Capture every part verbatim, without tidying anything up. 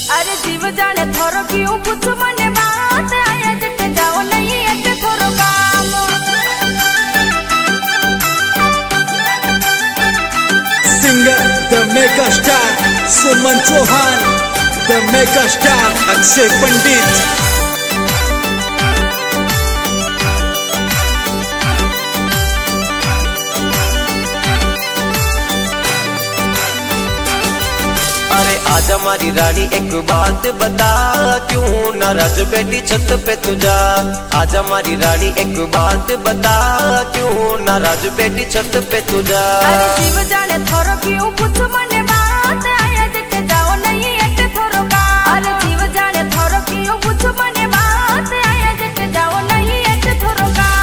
अरे जीव जाने थोरो क्यों कुछ मने बात आया जटे जाओ नहीं ऐसे थोरो काम। Singer the mega star Suman Chauhan, the mega star Akshay Pandit. अरे आजा मारी रानी एक बात बता, क्यों नाराज बैठी छत पे तुझा। आजा मारी रानी एक बात बता, क्यों नाराज बैठी छत पे तुझा। अरे जीव जाने थोरो क्यों कुछ मने बात आया जटे जाओ नहीं ऐसे थोरो काम। अरे जीव जाने थोरो क्यों कुछ मने बात आया जटे जाओ नहीं ऐसे थोरो काम।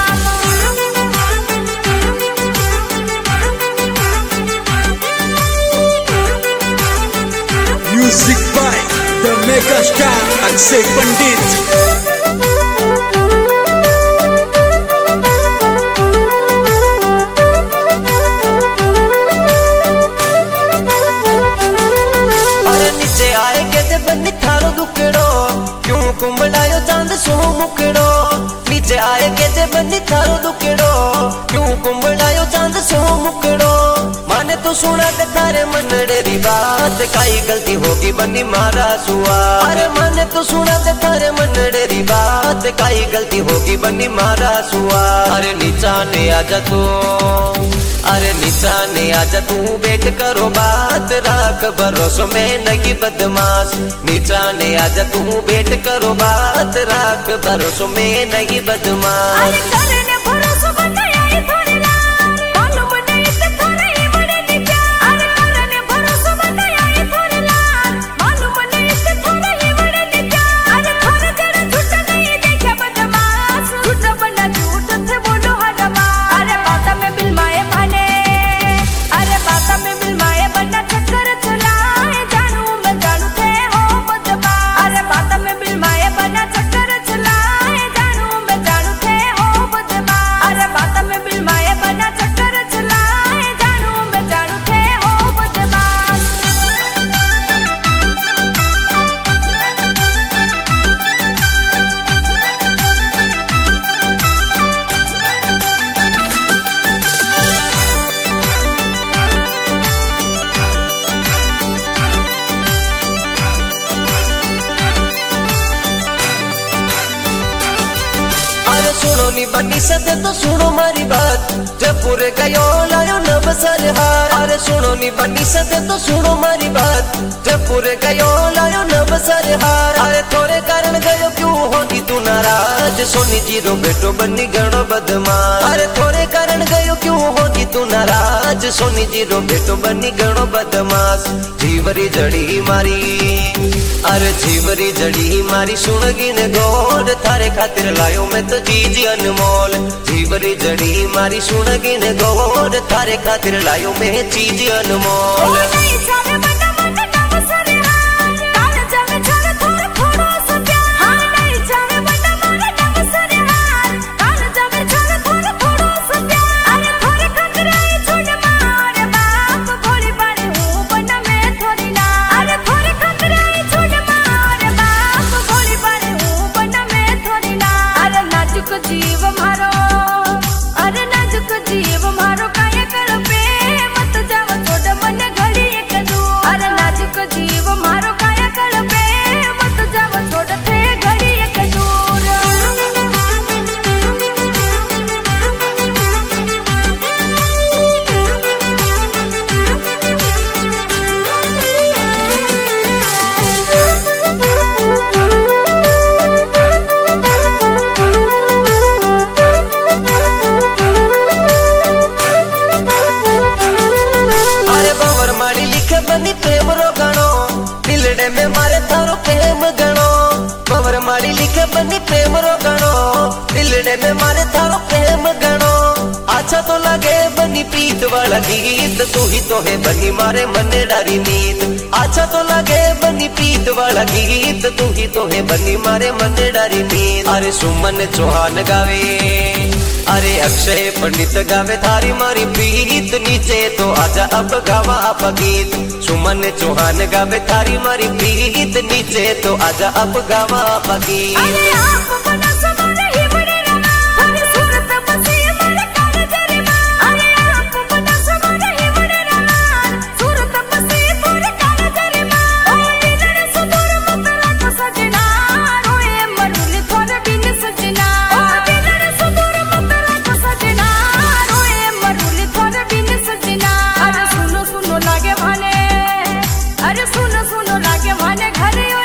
Music by the mega star Akshay Pandit. बन्नी थारो दुकड़ो, क्यों कुंबलायो चांद सो मुकड़ो। नीचे आए के जे बन्नी थारो दुकड़ो, क्यों कुंबलायो चांद सो मुकड़ो। माने तो सुना के थारे मनड़े री बात, काई गलती होगी बन्नी मारा सुआ। अरे माने तो सुना के थारे मनड़े री बात, काई गलती होगी बन्नी मारा सुआ। अरे नीचा ने आजा तू, अरे नीचा ने आजा तू बैठ करो बात, राख भरोसों में नहीं बदमाश। नीचा ने आजा तू बैठ करो बात, राख भरोसों में नहीं बदमाश। सुनो नी बनी सदे तो सुनो मारी बात, जब पूरे गयो लायो न बसर हार। अरे सुनो नी बनी सदे तो सुनो मारी बात, जब पूरे गयो लायो न बसर हार। अरे थोड़े कारण गयो क्यों होगी तू नाराज, सोनी जीरो बेटो बन्नी गणो बदमाश। अरे थोड़े कारण गयो क्यों होगी तू नाराज, सोनी जीरो बेटो बन्नी गणो बदमाश। जीवरी जड़ी मारी, अरे जीवरी जड़ी मारी सुनगी ने गोर, थारे खातिर लायो मैं तो चीज अनमोल। जीवरी जड़ी मारी सुनगी ने गोर, थारे खातिर लायो मैं चीज अनमोल। जीव मारो, अरे नाजुक जीव मारो काय कर पे मत जाओ छोड़ मन घड़ी एक दूर। अरे नाजुक जीव मारो काय कर पे मत जाओ छोड़ थे घड़ी एक दूर। बनी प्रेम रो गणो, दिलड़े में मारे थारो प्रेम गणो। पवर मारी लिखे बनी प्रेम रो गणो, दिलड़े में मारे थारो प्रेम गणो। अच्छा तो लगे बनी प्रीत वाला गीत, तू ही तो है बनी मारे मने डारी नींद। अच्छा तो लगे बनी प्रीत वाला गीत, तू ही तो है बनी मारे मने डारी नींद। अरे सुमन चौहान गावे, अरे अक्षय पंडित गावे थारी मारी प्रीत नीचे तो आजा अब गावा आप गीत सुमन चौहान गावे थारी मारी प्रीत नीचे तो आजा अब गावा आप गीत अरे आप बना समारे ही बड़े रंगा अरे सूरत बसी मेरे कान तेरे मां अरे आप बना समारे ही बड़े रंगा सूरत बसी मेरे कान तेरे मां ओली लड़े सुदूर मतला को सजना रोए मरुल थोड़े बिन सजना ओली लड़े सुदूर मतला को सजना रोए मरुल थोड़े बिन सजना अरे सुनो सुनो लागे भाने अरे सुनो सुनो लागे भाने घरे